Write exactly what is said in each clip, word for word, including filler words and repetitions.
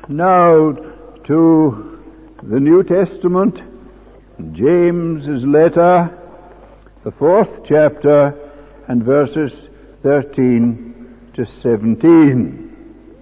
Now to the New Testament, James's letter, the fourth chapter, and verses thirteen to seventeen.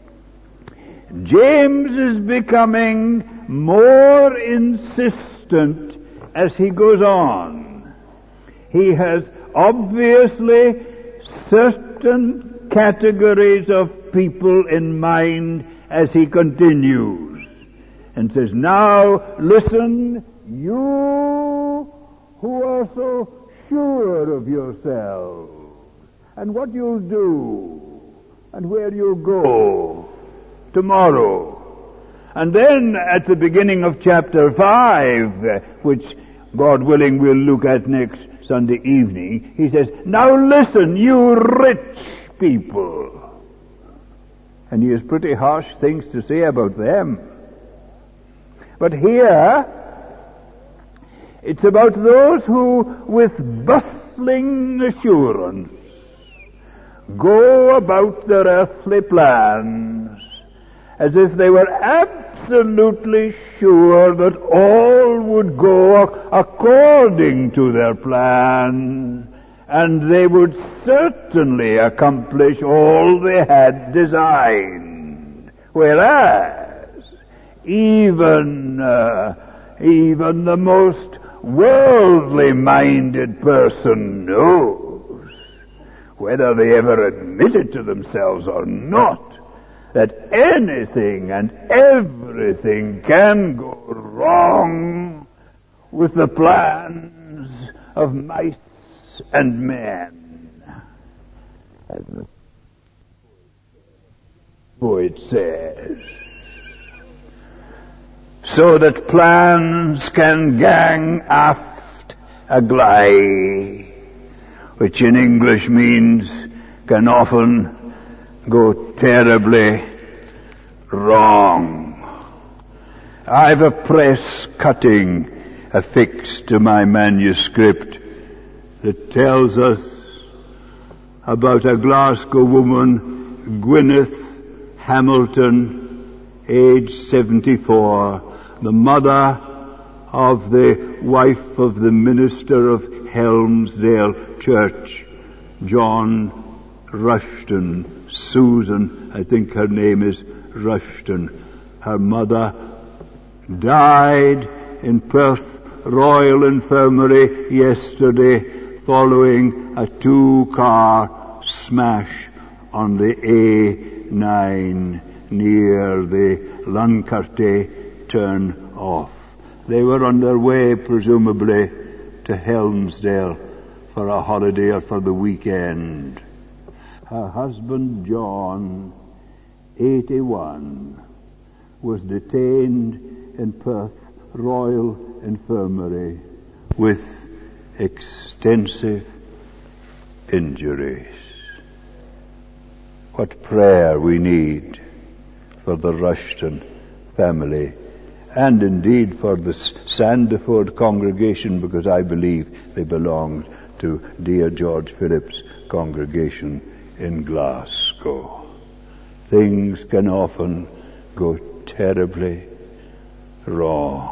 James is becoming more insistent as he goes on. He has obviously certain categories of people in mind as he continues, and says, now listen, you who are so sure of yourselves, and what you'll do, and where you'll go tomorrow. And then at the beginning of chapter five, which God willing we'll look at next Sunday evening, he says, now listen, you rich people. And he has pretty harsh things to say about them. But here, it's about those who, with bustling assurance, go about their earthly plans as if they were absolutely sure that all would go according to their plan, and they would certainly accomplish all they had designed. Whereas, even, uh, even the most worldly-minded person knows, whether they ever admit it to themselves or not, that anything and everything can go wrong with the plans of mice and men. As the poet says, so that plans can gang aft a glide, which in English means can often go terribly wrong. I've a press cutting affixed to my manuscript that tells us about a Glasgow woman, Gwyneth Hamilton, age seventy-four, the mother of the wife of the minister of Helmsdale Church, John Rushton. Susan, I think her name is Rushton. Her mother died in Perth Royal Infirmary yesterday following a two-car smash on the A nine near the Luncarty turn off. They were on their way, presumably, to Helmsdale for a holiday or for the weekend. Her husband, John, eighty-one, was detained in Perth Royal Infirmary with extensive injuries. What prayer we need for the Rushton family, and indeed for the Sandiford congregation, because I believe they belonged to dear George Phillips' congregation in Glasgow. Things can often go terribly wrong.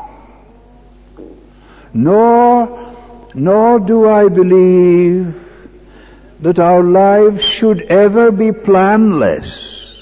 Nor, nor do I believe that our lives should ever be planless.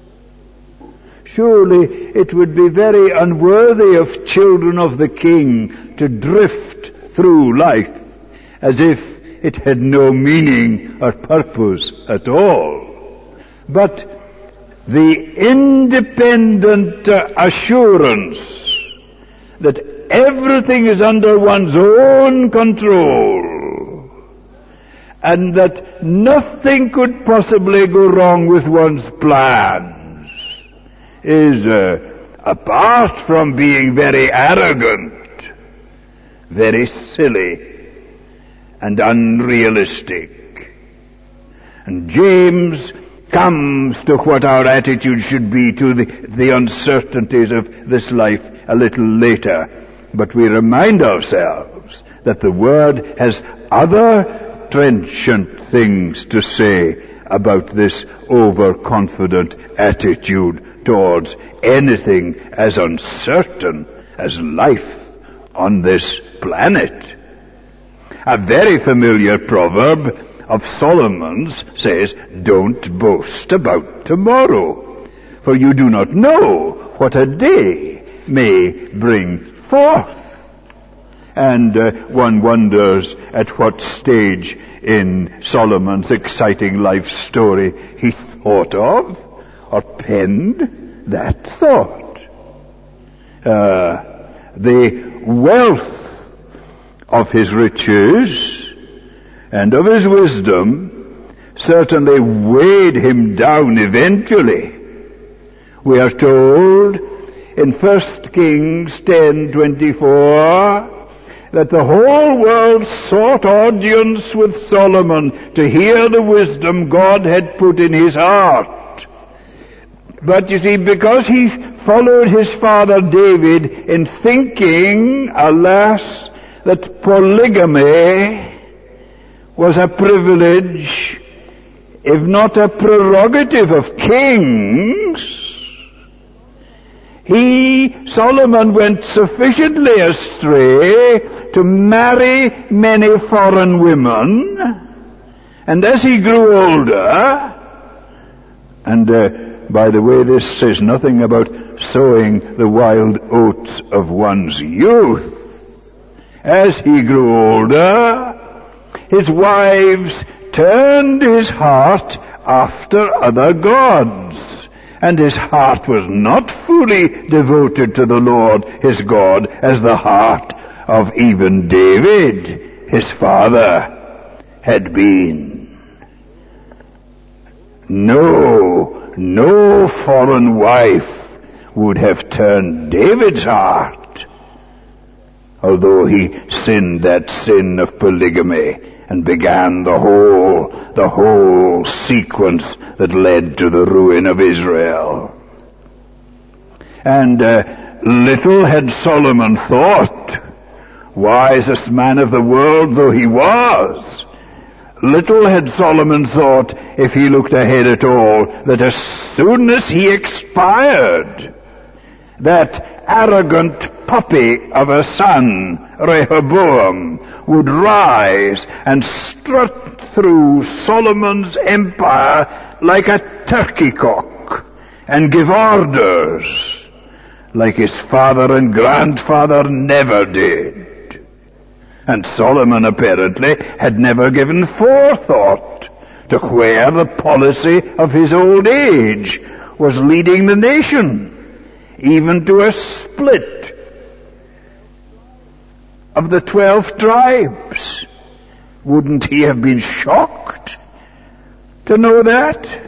Surely it would be very unworthy of children of the King to drift through life as if it had no meaning or purpose at all. But the independent uh, assurance that everything is under one's own control and that nothing could possibly go wrong with one's plans is, uh, apart from being very arrogant, very silly and unrealistic. And James comes to what our attitude should be to the, the uncertainties of this life a little later. But we remind ourselves that the Word has other trenchant things to say about this overconfident attitude towards anything as uncertain as life on this planet. A very familiar proverb of Solomon's says, "Don't boast about tomorrow, for you do not know what a day may bring forth." And uh, one wonders at what stage in Solomon's exciting life story he thought of or penned that thought. Uh, the wealth of his riches and of his wisdom certainly weighed him down eventually. We are told in First Kings ten twenty-four that the whole world sought audience with Solomon to hear the wisdom God had put in his heart. But you see, because he followed his father David in thinking, alas, that polygamy was a privilege, if not a prerogative of kings, he, Solomon, went sufficiently astray to marry many foreign women, and as he grew older, and uh, by the way, this says nothing about sowing the wild oats of one's youth. As he grew older, his wives turned his heart after other gods, and his heart was not fully devoted to the Lord his God as the heart of even David, his father, had been. No, no foreign wife would have turned David's heart, although he sinned that sin of polygamy and began the whole, the whole sequence that led to the ruin of Israel. And uh, little had Solomon thought, wisest man of the world though he was, little had Solomon thought, if he looked ahead at all, that as soon as he expired, that arrogant puppy of a son, Rehoboam, would rise and strut through Solomon's empire like a turkey cock and give orders like his father and grandfather never did. And Solomon apparently had never given forethought to where the policy of his old age was leading the nation, even to a split of the twelve tribes. Wouldn't he have been shocked to know that?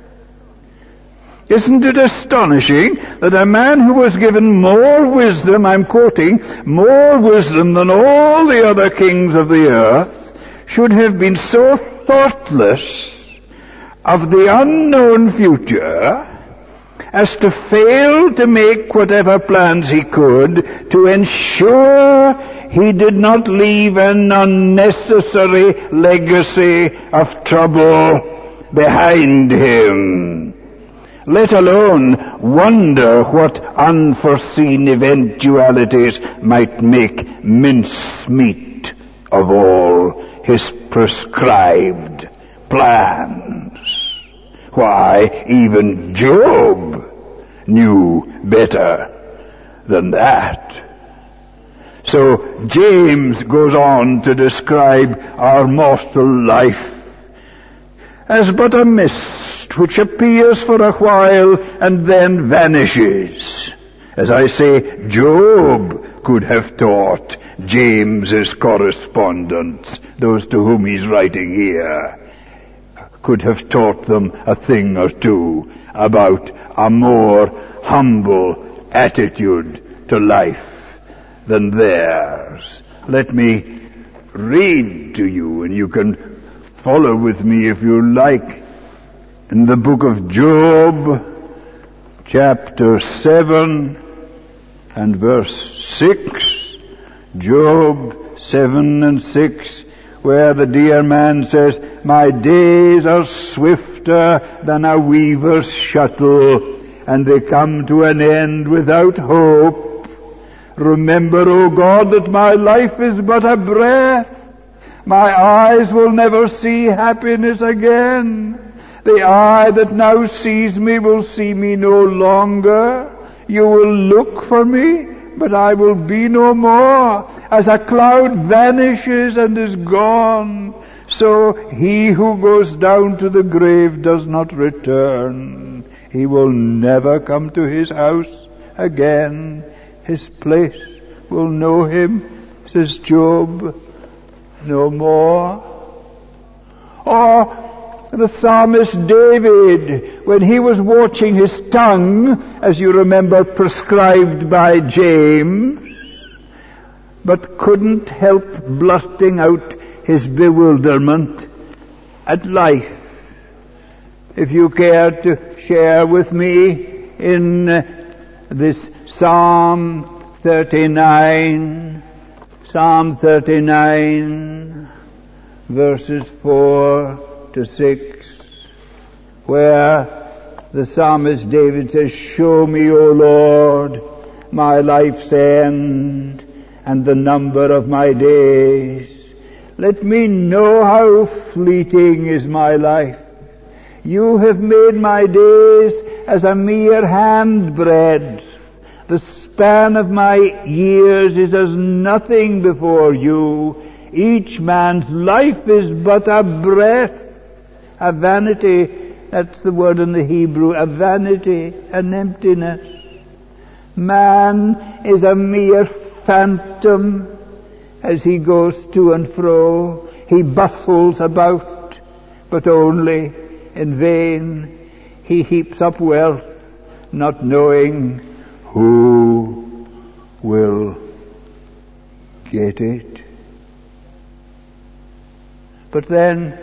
Isn't it astonishing that a man who was given more wisdom, I'm quoting, more wisdom than all the other kings of the earth, should have been so thoughtless of the unknown future as to fail to make whatever plans he could to ensure he did not leave an unnecessary legacy of trouble behind him, let alone wonder what unforeseen eventualities might make mincemeat of all his prescribed plans. Why, even Job knew better than that. So James goes on to describe our mortal life as but a mist which appears for a while and then vanishes. As I say, Job could have taught James's correspondents, those to whom he's writing here, could have taught them a thing or two about a more humble attitude to life than theirs. Let me read to you, and you can follow with me if you like, in the book of Job, chapter seven and verse six. Job seven and six, where the dear man says, my days are swifter than a weaver's shuttle, and they come to an end without hope. Remember, O God, that my life is but a breath. My eyes will never see happiness again. The eye that now sees me will see me no longer. You will look for me, but I will be no more. As a cloud vanishes and is gone, so he who goes down to the grave does not return. He will never come to his house again. His place will know him, says Job, no more. Or the psalmist David, when he was watching his tongue, as you remember, prescribed by James, but couldn't help blurting out his bewilderment at life. If you care to share with me in uh, this Psalm thirty-nine, Psalm thirty-nine, verses four to six, where the psalmist David says, show me, O Lord, my life's end and the number of my days. Let me know how fleeting is my life. You have made my days as a mere handbreadth. The span of my years is as nothing before you. Each man's life is but a breath, a vanity. That's the word in the Hebrew, a vanity, an emptiness. Man is a mere phantom as he goes to and fro. He bustles about, but only in vain. He heaps up wealth, not knowing who will get it. But then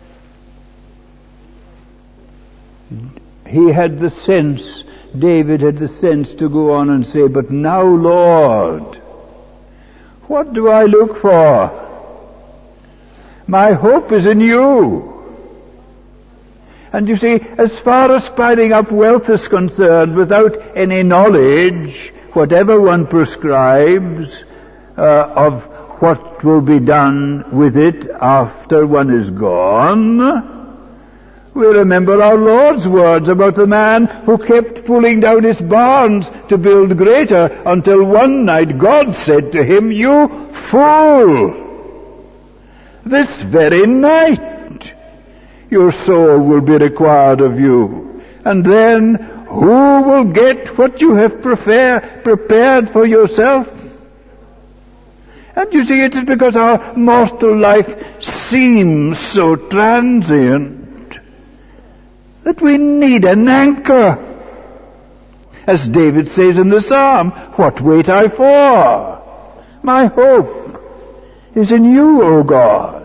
he had the sense, David had the sense to go on and say, but now, Lord, what do I look for? My hope is in you. And you see, as far as piling up wealth is concerned, without any knowledge, whatever one prescribes, uh, of what will be done with it after one is gone, we remember our Lord's words about the man who kept pulling down his barns to build greater, until one night God said to him, you fool! This very night your soul will be required of you. And then who will get what you have prefer, prepared for yourself? And you see, it is because our mortal life seems so transient that we need an anchor. As David says in the Psalm, what wait I for? My hope is in you, O God.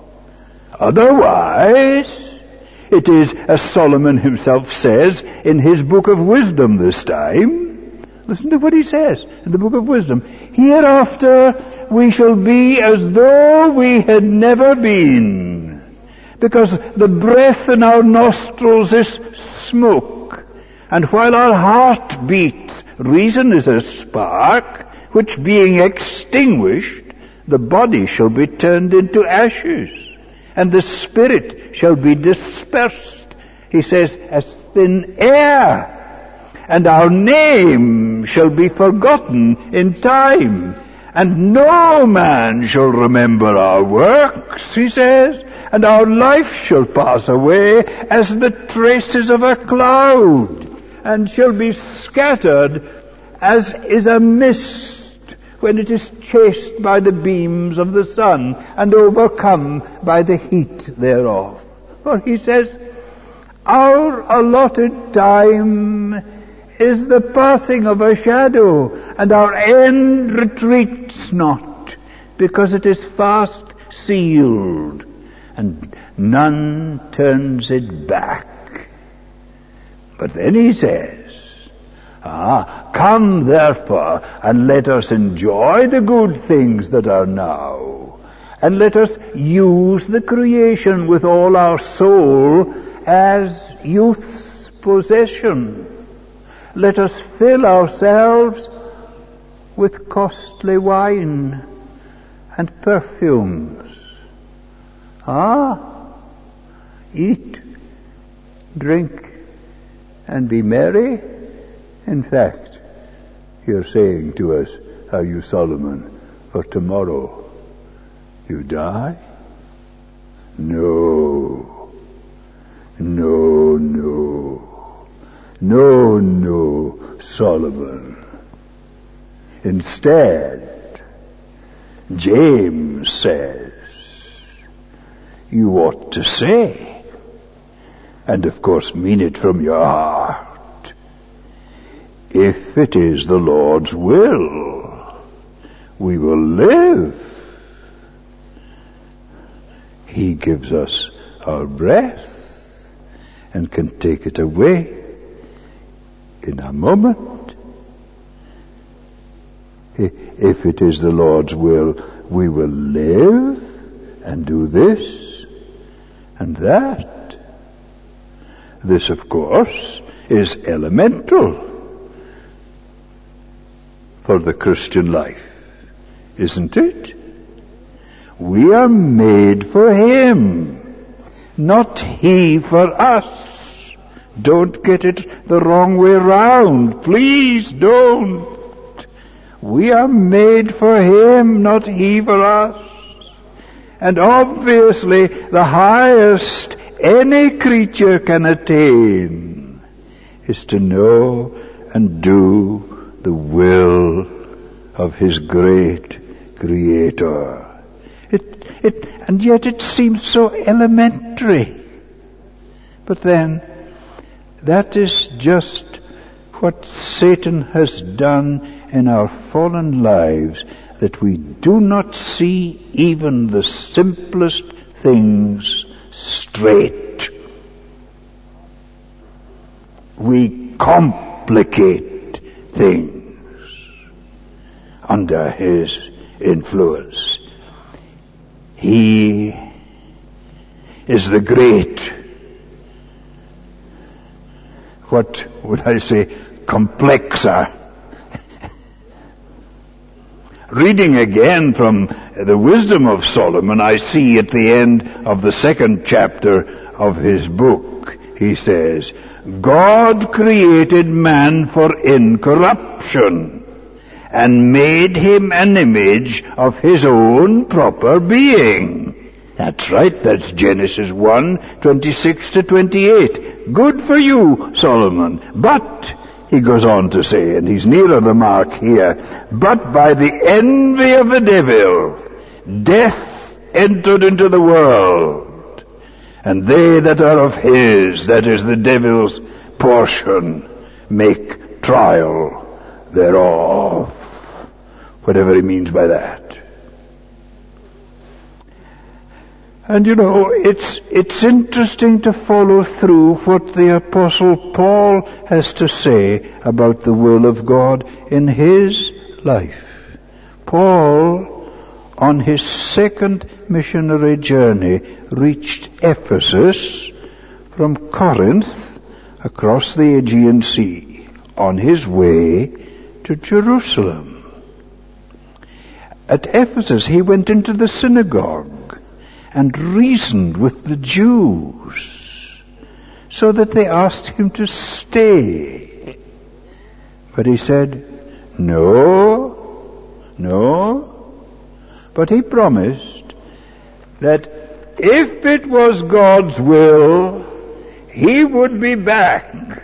Otherwise, it is, as Solomon himself says in his book of wisdom this time. Listen to what he says in the book of wisdom. Hereafter we shall be as though we had never been, because the breath in our nostrils is smoke, and while our heart beats, reason is a spark, which being extinguished, the body shall be turned into ashes, and the spirit shall be dispersed, he says, as thin air, and our name shall be forgotten in time, and no man shall remember our works, he says, and our life shall pass away as the traces of a cloud, and shall be scattered as is a mist when it is chased by the beams of the sun and overcome by the heat thereof. For he says, our allotted time is the passing of a shadow, and our end retreats not, because it is fast sealed, and none turns it back. But then he says, Ah, come therefore, and let us enjoy the good things that are now, And let us use the creation with all our soul as youth's possession. Let us fill ourselves with costly wine and perfumes. Ah, eat, drink, and be merry. In fact, you're saying to us, are you, Solomon, for tomorrow you die? No, no, no, no, no, Solomon. Instead, James says, you ought to say, and of course mean it from your heart, if it is the Lord's will, we will live. He gives us our breath and can take it away in a moment. If it is the Lord's will, we will live and do this and that. This, of course, is elemental for the Christian life, isn't it? We are made for Him, not He for us. Don't get it the wrong way round. Please don't. We are made for Him, not He for us. And obviously, the highest any creature can attain is to know and do the will of his great Creator. It, it, and yet it seems so elementary. But then, that is just what Satan has done in our fallen lives, that we do not see even the simplest things straight. We complicate things under his influence. He is the great, what would I say, complexer. Reading again from the Wisdom of Solomon, I see at the end of the second chapter of his book, he says, God created man for incorruption and made him an image of his own proper being. That's right, that's Genesis one, twenty-six to twenty-eight. Good for you, Solomon. But, he goes on to say, and he's nearer the mark here, but by the envy of the devil, death entered into the world, and they that are of his, that is the devil's portion, make trial thereof. Whatever he means by that. And you know, it's, it's interesting to follow through what the Apostle Paul has to say about the will of God in his life. Paul, on his second missionary journey, reached Ephesus from Corinth across the Aegean Sea on his way to Jerusalem. At Ephesus, he went into the synagogue and reasoned with the Jews, so that they asked him to stay. But he said, no, no. But he promised that if it was God's will, he would be back.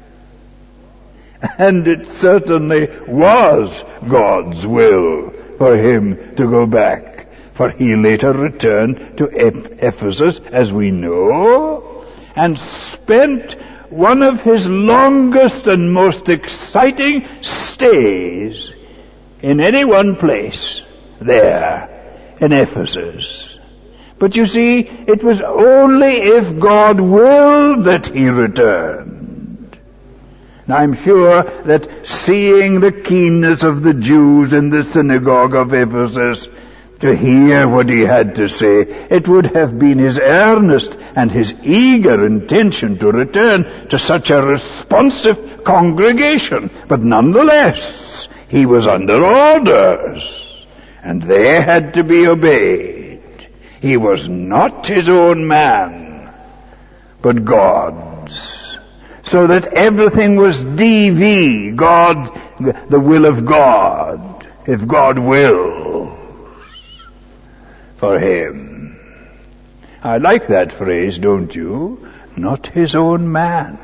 And it certainly was God's will for him to go back. For he later returned to Ephesus, as we know, and spent one of his longest and most exciting stays in any one place there in Ephesus. But you see, it was only if God willed that he returned. Now I'm sure that seeing the keenness of the Jews in the synagogue of Ephesus, to hear what he had to say. It would have been his earnest and his eager intention to return to such a responsive congregation. But nonetheless, he was under orders, and they had to be obeyed. He was not his own man, but God's. So that everything was D V, God, the will of God, if God wills for him. I like that phrase, don't you? Not his own man,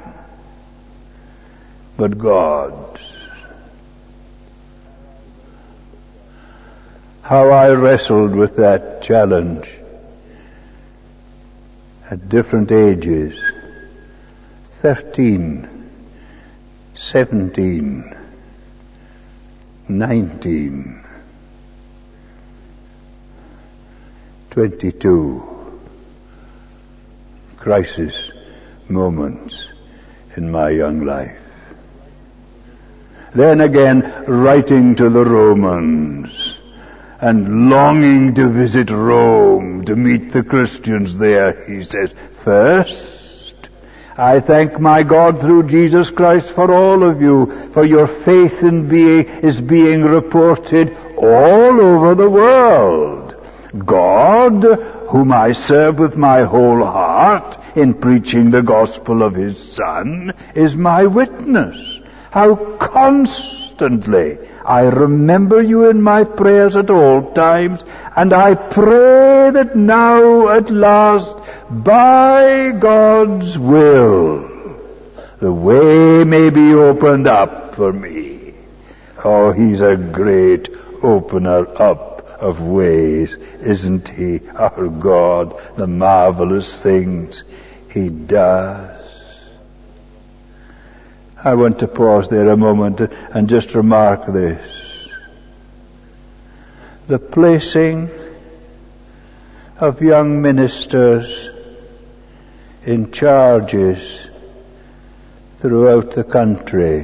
but God's. How I wrestled with that challenge at different ages. Thirteen, seventeen, nineteen, twenty-two. Crisis moments in my young life. Then again, writing to the Romans and longing to visit Rome to meet the Christians there, he says, first, I thank my God through Jesus Christ for all of you, for your faith in being is being reported all over the world. God, whom I serve with my whole heart in preaching the gospel of his Son, is my witness. How constantly I remember you in my prayers at all times, and I pray that now at last, by God's will, the way may be opened up for me. Oh, he's a great opener up of ways, isn't he, our God? The marvelous things he does. I want to pause there a moment and just remark this. The placing of young ministers in charges throughout the country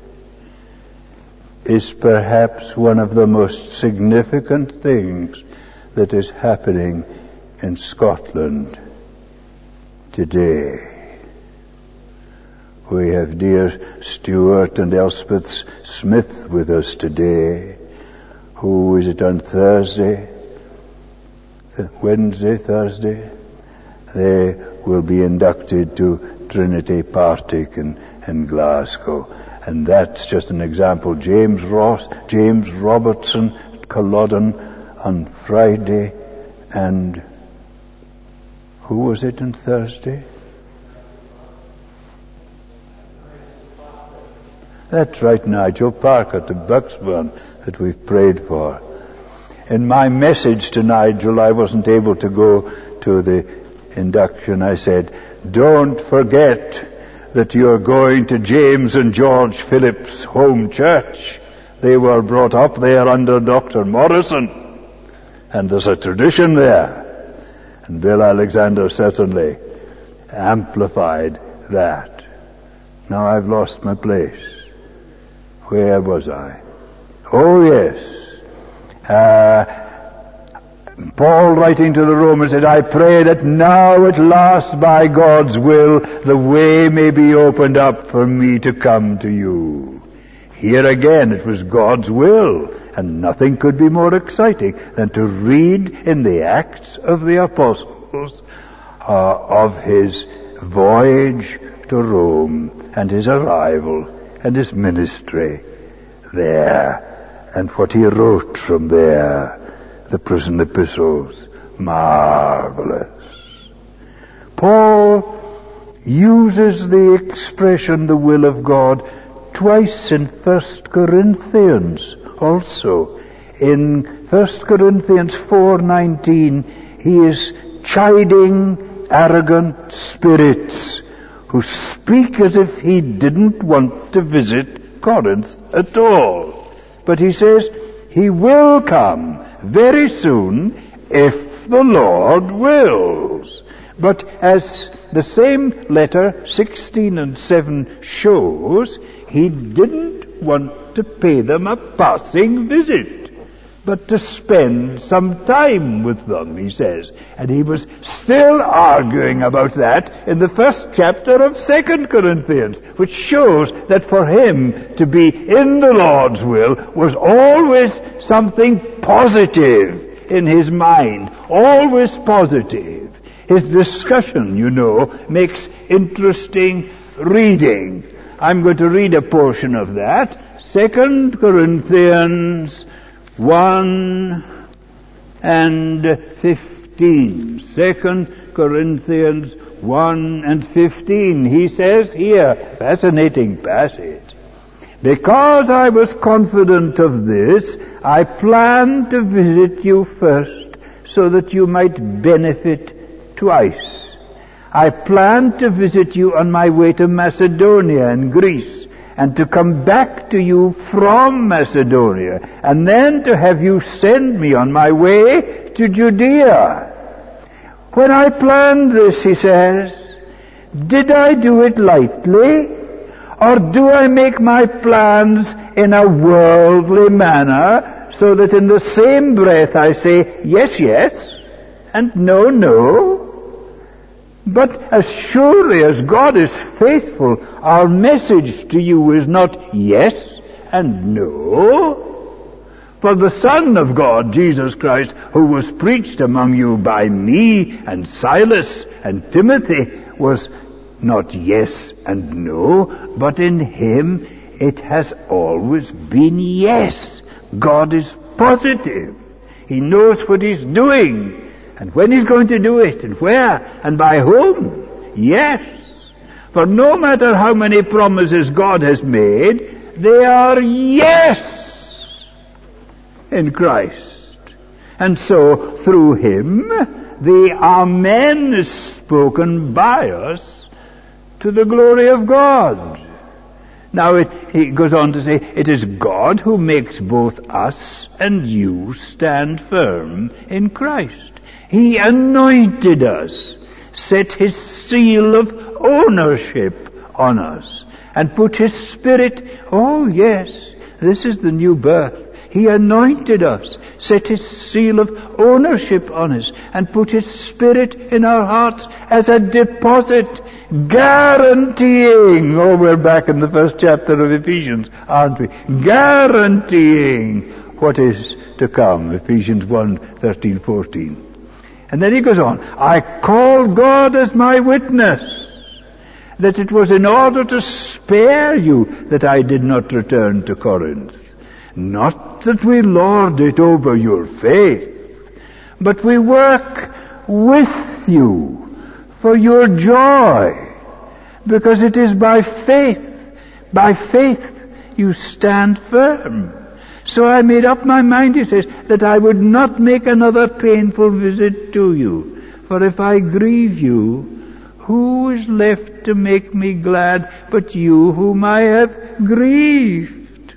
is perhaps one of the most significant things that is happening in Scotland today. We have dear Stuart and Elspeth Smith with us today. Who is it on Thursday? Wednesday, Thursday? They will be inducted to Trinity Partick in, in Glasgow. And that's just an example. James Ross, James Robertson at Culloden on Friday. And who was it on Thursday? That's right, Nigel Parker to Bucksburn that we've prayed for. In my message to Nigel, I wasn't able to go to the induction. I said, don't forget that you're going to James and George Phillips' home church. They were brought up there under Doctor Morrison. And there's a tradition there. And Bill Alexander certainly amplified that. Now I've lost my place. Where was I? Oh, yes. Uh, Paul, writing to the Romans, said, I pray that now at last by God's will the way may be opened up for me to come to you. Here again it was God's will, and nothing could be more exciting than to read in the Acts of the Apostles uh, of his voyage to Rome and his arrival and his ministry there, and what he wrote from there, the prison epistles. Marvelous. Paul uses the expression the will of God twice in First Corinthians also. In First Corinthians four nineteen, he is chiding arrogant spirits who speak as if he didn't want to visit Corinth at all. But he says he will come very soon if the Lord wills. But as the same letter sixteen and seven shows, he didn't want to pay them a passing visit. but to spend some time with them, he says. And he was still arguing about that in the first chapter of Second Corinthians, which shows that for him to be in the Lord's will was always something positive in his mind, always positive. His discussion, you know, makes interesting reading. I'm going to read a portion of that. Second Corinthians one and fifteen. Second Corinthians one and fifteen. He says here, fascinating passage. Because I was confident of this, I planned to visit you first, so that you might benefit twice. I planned to visit you on my way to Macedonia and Greece, and to come back to you from Macedonia, and then to have you send me on my way to Judea. When I planned this, he says, did I do it lightly? Or do I make my plans in a worldly manner, so that in the same breath I say, yes, yes, and no, no? But as surely as God is faithful, our message to you is not yes and no. For the Son of God, Jesus Christ, who was preached among you by me and Silas and Timothy, was not yes and no, but in him it has always been yes. God is positive. He knows what he's doing, and when he's going to do it, and where, and by whom. Yes. For no matter how many promises God has made, they are yes in Christ. And so, through him, the Amen is spoken by us to the glory of God. Now it, he goes on to say, it is God who makes both us and you stand firm in Christ. He anointed us, set his seal of ownership on us, and put his Spirit, oh yes, this is the new birth. He anointed us, set his seal of ownership on us, and put his Spirit in our hearts as a deposit, guaranteeing, oh, we're back in the first chapter of Ephesians, aren't we? Guaranteeing what is to come, Ephesians one, thirteen, fourteen. And then he goes on, I call God as my witness, that it was in order to spare you that I did not return to Corinth. Not that we lord it over your faith, but we work with you for your joy, because it is by faith, by faith you stand firm. So I made up my mind, he says, that I would not make another painful visit to you. For if I grieve you, who is left to make me glad but you whom I have grieved?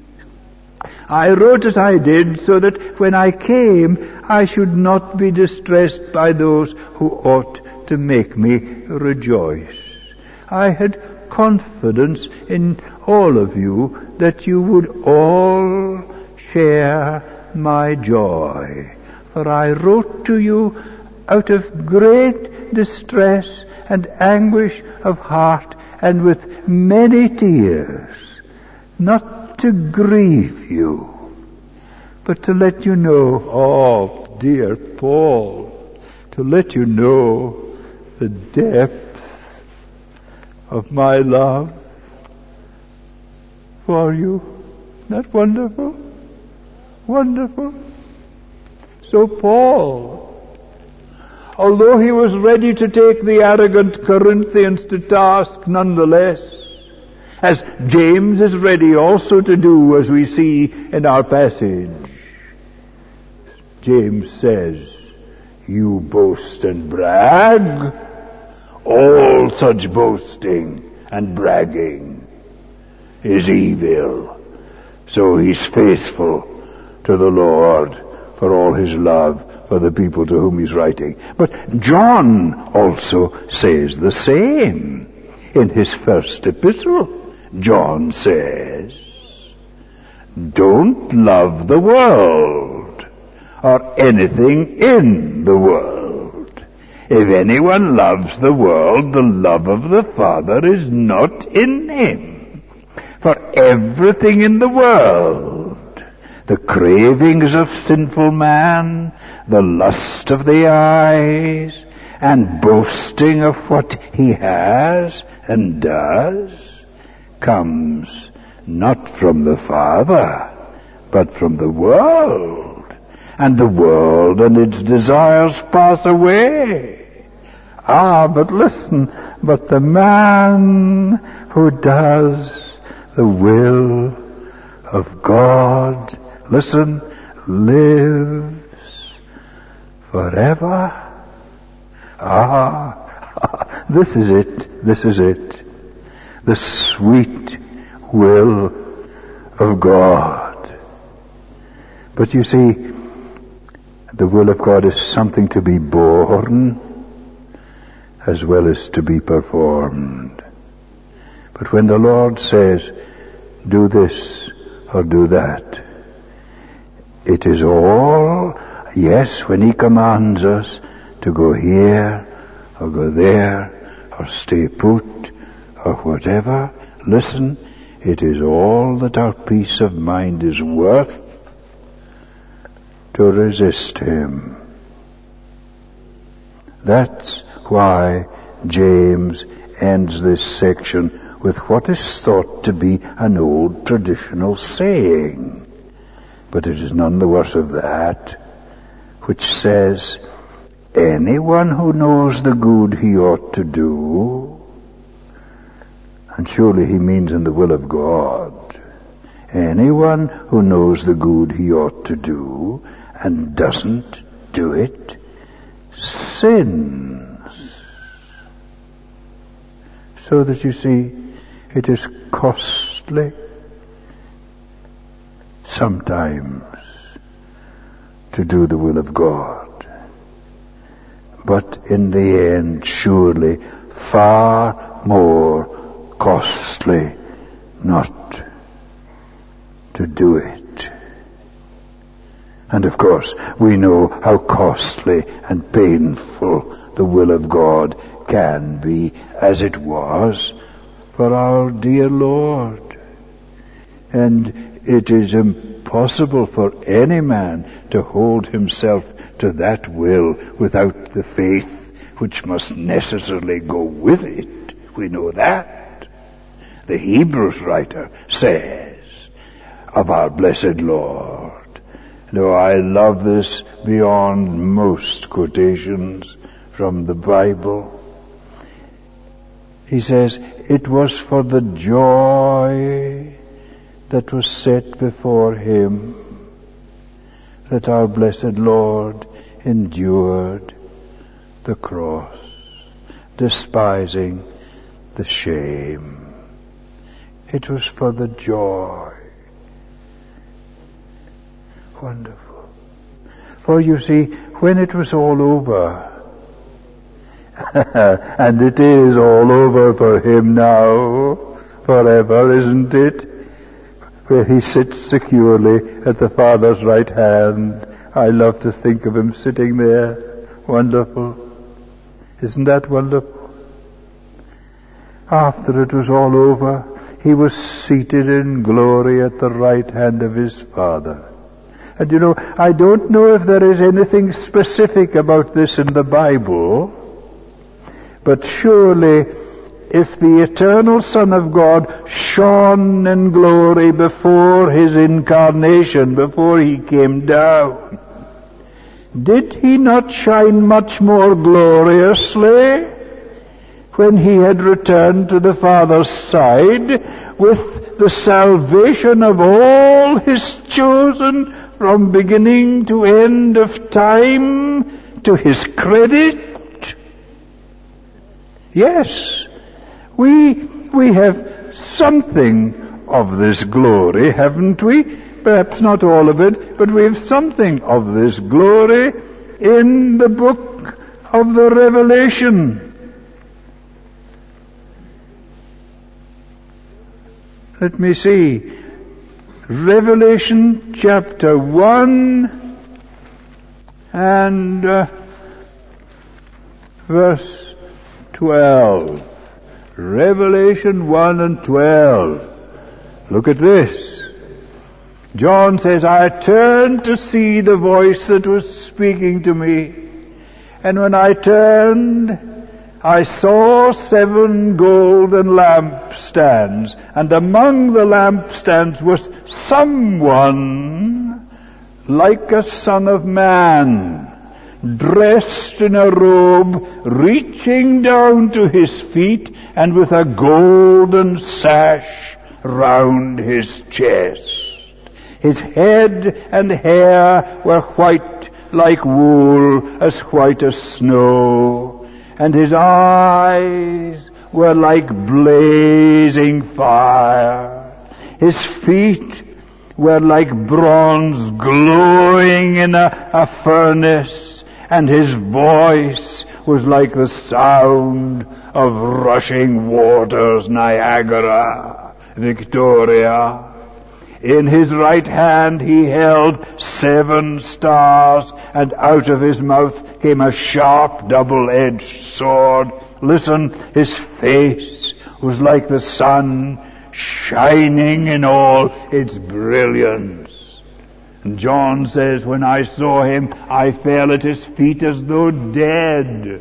I wrote as I did so that when I came, I should not be distressed by those who ought to make me rejoice. I had confidence in all of you that you would all share my joy. For I wrote to you out of great distress and anguish of heart and with many tears, not to grieve you, but to let you know, oh dear Paul, to let you know the depth of my love for you. Isn't that wonderful? Wonderful. So Paul, although he was ready to take the arrogant Corinthians to task nonetheless, as James is ready also to do, as we see in our passage, James says, you boast and brag. All such boasting and bragging is evil. So he's faithful to the Lord for all his love for the people to whom he's writing. But John also says the same in his first epistle. John says, don't love the world, or anything in the world. If anyone loves the world, the love of the Father is not in him. For everything in the world, the cravings of sinful man, the lust of the eyes, and boasting of what he has and does, comes not from the Father, but from the world. And the world and its desires pass away. Ah, but listen, but the man who does the will of God, listen, lives forever. Ah, this is it, this is it. The sweet will of God. But you see, the will of God is something to be born as well as to be performed. But when the Lord says, do this or do that, it is all, yes, when he commands us to go here or go there or stay put or whatever, listen, it is all that our peace of mind is worth to resist him. That's why James ends this section with what is thought to be an old traditional saying, but it is none the worse of that, which says, anyone who knows the good he ought to do, and surely he means in the will of God, anyone who knows the good he ought to do and doesn't do it, sins. So that you see, it is costly sometimes to do the will of God. But in the end, surely far more costly not to do it. And of course, we know how costly and painful the will of God can be, as it was for our dear Lord. And it is impossible for any man to hold himself to that will without the faith which must necessarily go with it. We know that. The Hebrews writer says of our blessed Lord. Now, I love this beyond most quotations from the Bible. He says, it was for the joy that was set before him that our blessed Lord endured the cross, despising the shame. It was for the joy. Wonderful. For you see, when it was all over, and it is all over for him now, forever, isn't it? Where he sits securely at the Father's right hand. I love to think of him sitting there. Wonderful. Isn't that wonderful? After it was all over, he was seated in glory at the right hand of his Father. And you know, I don't know if there is anything specific about this in the Bible, but surely if the eternal Son of God shone in glory before his incarnation, before he came down, did he not shine much more gloriously when he had returned to the Father's side with the salvation of all his chosen from beginning to end of time to his credit? Yes, we we have something of this glory, haven't we? Perhaps not all of it, but we have something of this glory in the book of the Revelation. Let me see. Revelation chapter one and uh, verse twelve. Revelation one and twelve. Look at this. John says, I turned to see the voice that was speaking to me. And when I turned, I saw seven golden lampstands. And among the lampstands was someone like a son of man, dressed in a robe reaching down to his feet and with a golden sash round his chest. His head and hair were white like wool, as white as snow, and his eyes were like blazing fire. His feet were like bronze glowing in a, a furnace, and his voice was like the sound of rushing waters, Niagara, Victoria. In his right hand he held seven stars, and out of his mouth came a sharp double-edged sword. Listen, his face was like the sun, shining in all its brilliance. And John says, when I saw him, I fell at his feet as though dead.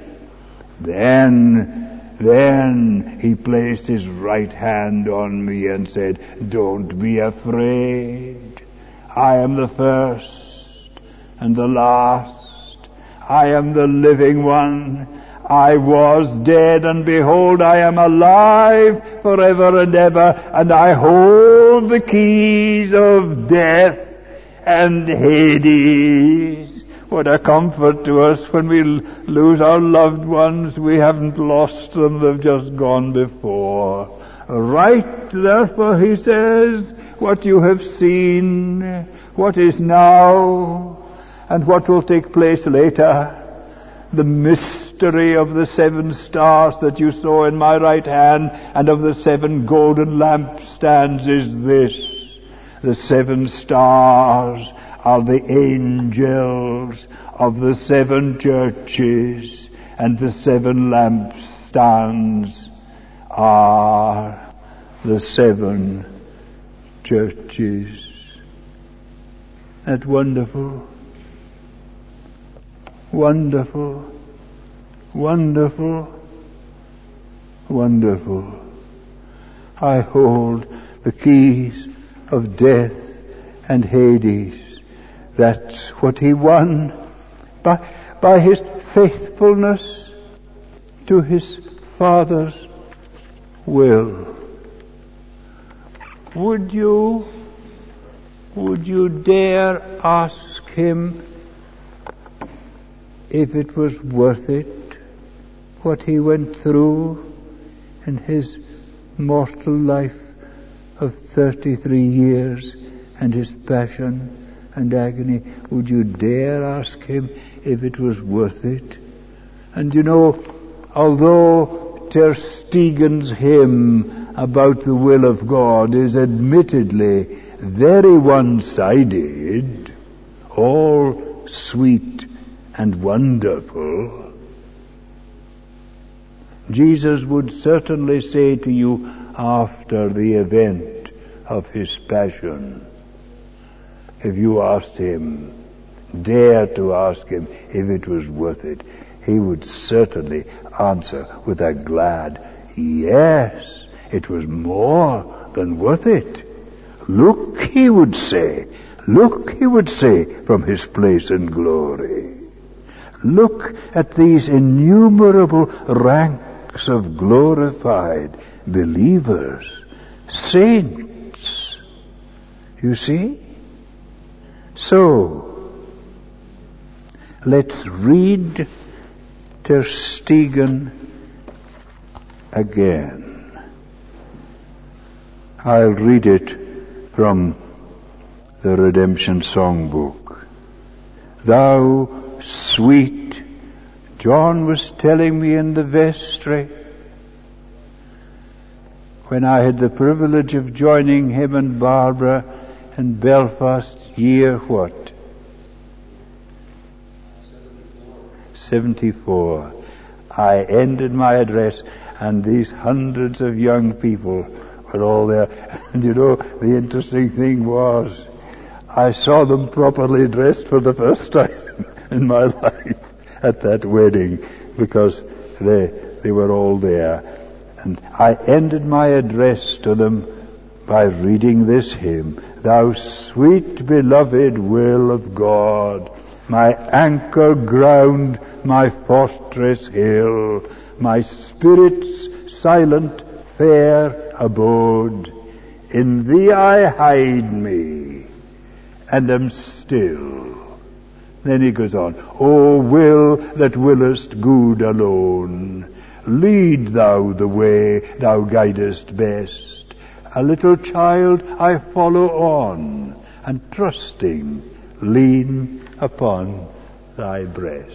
Then Then he placed his right hand on me and said, don't be afraid. I am the first and the last. I am the living one. I was dead, and behold, I am alive forever and ever, and I hold the keys of death and Hades. What a comfort to us when we lose our loved ones. We haven't lost them, they've just gone before. Write, therefore, he says, what you have seen, what is now, and what will take place later. The mystery of the seven stars that you saw in my right hand and of the seven golden lampstands is this. The seven stars are the angels of the seven churches, and the seven lampstands are the seven churches. That's wonderful. Wonderful. Wonderful. Wonderful. I hold the keys of death and Hades. That's what he won by, by his faithfulness to his Father's will. Would you, would you dare ask him if it was worth it, what he went through in his mortal life of thirty-three years and his passion and agony? Would you dare ask him if it was worth it? And you know, although Ter Stegen's hymn about the will of God is admittedly very one-sided, all sweet and wonderful, Jesus would certainly say to you after the event of his passion, if you asked him, dare to ask him if it was worth it, he would certainly answer with a glad yes, it was more than worth it. Look, he would say, look, he would say from his place in glory. Look at these innumerable ranks of glorified believers, saints. You see? So, let's read Ter Stegen again. I'll read it from the Redemption Songbook. Thou sweet, John was telling me in the vestry, when I had the privilege of joining him and Barbara in Belfast, year what? seventy-four, I ended my address, and these hundreds of young people were all there. And you know, the interesting thing was, I saw them properly dressed for the first time in my life at that wedding, because they they were all there. And I ended my address to them by reading this hymn: Thou sweet beloved will of God, my anchor ground, my fortress hill, my spirit's silent fair abode, in thee I hide me, and am still. Then he goes on, O will that willest good alone, lead thou the way thou guidest best. A little child I follow on, and trusting lean upon thy breast.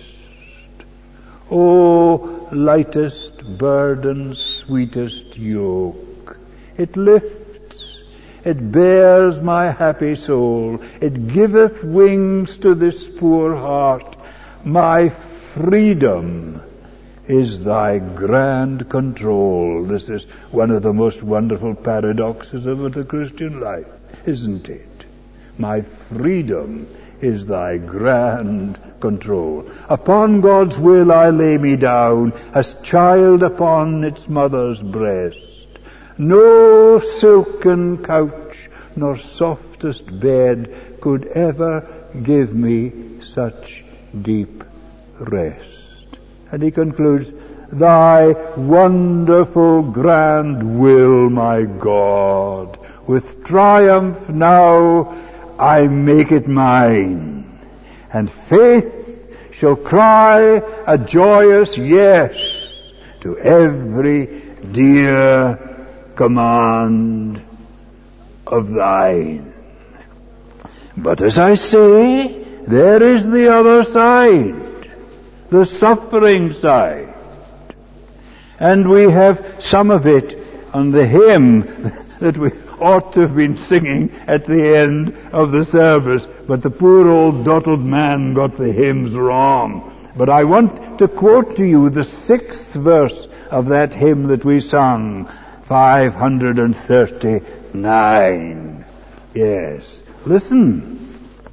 O lightest burden, sweetest yoke, it lifts, it bears my happy soul, it giveth wings to this poor heart. My freedom is thy grand control. This is one of the most wonderful paradoxes of the Christian life, isn't it? My freedom is thy grand control. Upon God's will I lay me down, as child upon its mother's breast. No silken couch nor softest bed could ever give me such deep rest. And he concludes, thy wonderful grand will, my God, with triumph now I make it mine, and faith shall cry a joyous yes to every dear command of thine. But as I say, there is the other side, the suffering side. And we have some of it on the hymn that we ought to have been singing at the end of the service, but the poor old dotted man got the hymns wrong. But I want to quote to you the sixth verse of that hymn that we sung, five hundred thirty-nine. Yes, listen.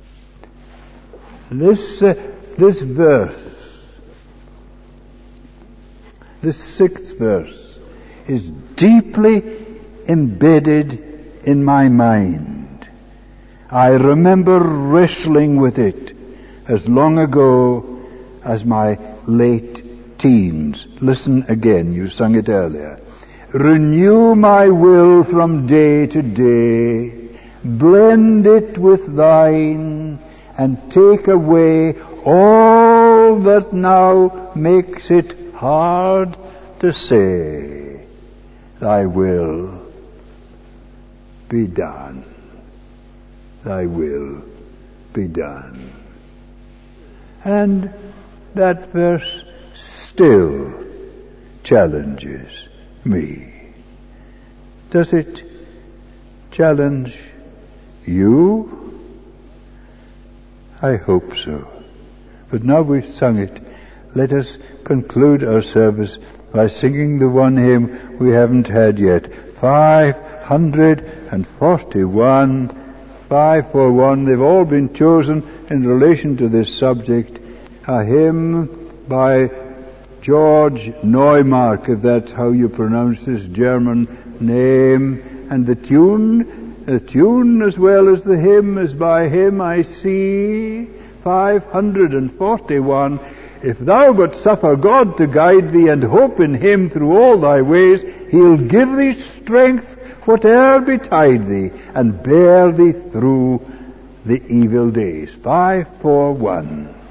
This uh, this verse, this sixth verse, is deeply embedded in my mind. I remember wrestling with it as long ago as my late teens. Listen again, you sung it earlier. Renew my will from day to day, blend it with thine, and take away all that now makes it hard to say, thy will be done. Thy will be done. And that verse still challenges me. Does it challenge you? I hope so. But now we've sung it, let us conclude our service by singing the one hymn we haven't had yet. five hundred forty-one, five forty-one, they've all been chosen in relation to this subject. A hymn by George Neumark, if that's how you pronounce this German name. And the tune, the tune as well as the hymn is by him, I see, five hundred forty-one. If thou but suffer God to guide thee, and hope in him through all thy ways, he'll give thee strength whate'er betide thee, and bear thee through the evil days. five forty-one.